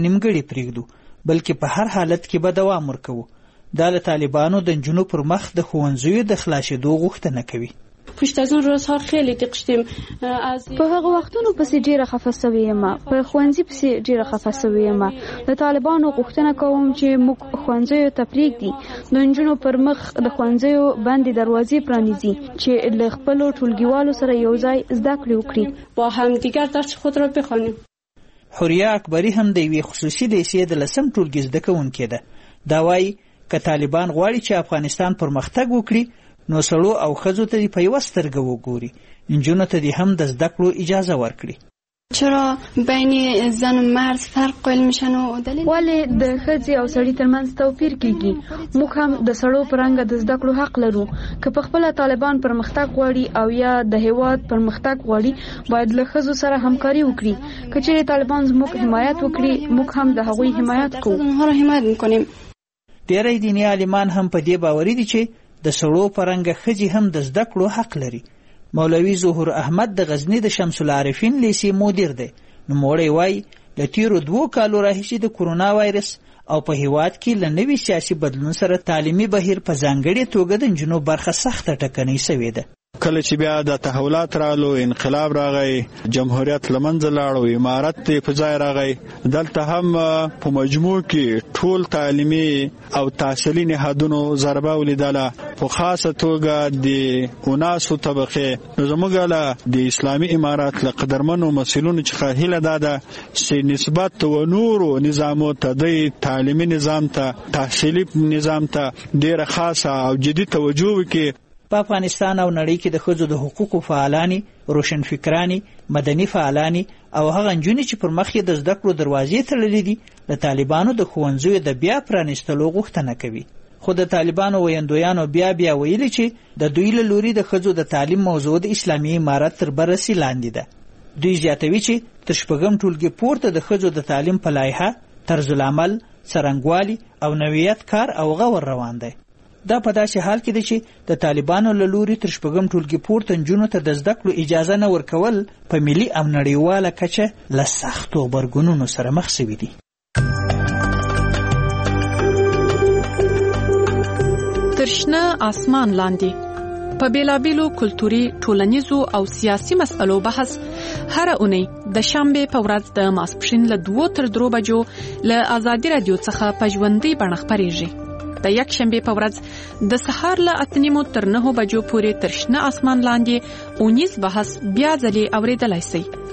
نیمګړې پرېږدو، بلکې په هر حالت کې به دوام ورکوو. دا له طالبانو د نجونو پر مخ د ښوونځیو د خلاصېدو غوښتنه کوي. پشت از اون روزها خیلی دقشتیم. په هغه وختونو پسې ډیره خفه سوې یم، په ښوونځي پسې ډیره خفه سوې یم. د طالبانو غوښتنه کوم چې موږ ښوونځیو ته پرېږدي، د نجونو پر مخ د ښوونځیو بندې دروازې پرانیزي چې له خپلو ټولګیوالو سره یو ځای زده کړې وکړي، با هم دیگر درس خود را بخوانیم. حوریه اکبری هم د یوې خصوصي لیسې د 10م ټولګي زده کوونکې ده. دا وایي که طالبان غواړي چې افغانستان پرمختګ وکړي، نو سړو او ښځو ته په یوه سترګه وګوري، نجونو ته هم د زده کړو اجازه ورکړي. چرا بین زن و مرد فرق قائل میشن و دلیل؟ ولې د ښځې او سړي ترمنځ توپیر کیږي؟ موږ هم د سړو په رنګه د زده کړو حق لرو. که په خپله طالبان پرمختګ غواړي او یا د هیواد پرمختګ غواړي، باید له ښځو سره همکاري وکړي. که چیرې طالبان زموږ حمایت وکړي، موږ هم د هغوی حمایت کوو. اونها را حمایت میکنیم. ډېری دیني عالمان هم په دې باوري دي چې د سړو په رنګه ښځې هم د زده کړو حق لري. مولوي ظهور احمد د غزني د شمس العارفین لیسې مدیر دی. نوموړی وایي له تیرو 2 کالو راهیسې د کورونا وایرس او په هیواد کې له نوي سیاسي بدلون سره تعلیمي بهیر په ځانګړې توګه د نجونو برخه سخته ټکنۍ سوې ده. کله چې بیا د تحولات رالو، انقلاب راغی، جمهوریت لمنځه لاړو، امارت په ځای راغی، دلته هم په مجموع کې ټول تعلیمي او تحصیلي نهادونو ضربه ولیدله، په خاصه توګه د اوناسو طبقې. نو زموږ له د اسلامي امارات له قدرمنو مسؤلینو څخه هیله دا ده چې نسبت و نورو نظامو ته، د تعلیمي نظام ته، تحصیلي نظام ته ډېره خاصه او جدي توجه وکړي. په افغانستان او نړۍ کې د ښځو د حقوقو فعالانې، روشنفکرانې، مدني فعالانې او هغه نجونې چې پر مخ یې د زده کړو دروازې تړلې دي، د طالبانو د ښوونځیو د بیا پرانیستلو غوښتنه کوي. خو د طالبانو ویندویانو بیا ویلي چې د دوی له لوري د ښځو د تعلیم موضوع د اسلامي امارت تر بررسي لاندې ده. دوی زیاتوي چې تر 6م ټولګي پورته د ښځو د تعلیم په لایحه، طرز العمل، څرنګوالي او نوعیت کار او غور روان دی. دا په داسې حال کې دی چې د طالبانو له لوري تر 6م ټولګي پورته نجونو ته د زده کړو اجازه نه ورکول په ملي او نړیواله کچه له سختو غبرګونونو سره مخ شوي دي. تر شنه اسمان لاندې په بیلابیلو کلتوري، ټولنیزو او سیاسي مسئلو بحث هره اونۍ د شنبې په ورځ د ماسپښین له 2 تر 3 بجو له آزادي رادیو څخه په ژوندۍ بڼه خپرېږي. د یک شنبې په ورځ د سهار له 8:30 تر 9 بجو پورې تر شنه اسمان لاندې اونیز بحث بیا ځلې اورېدلای شئ.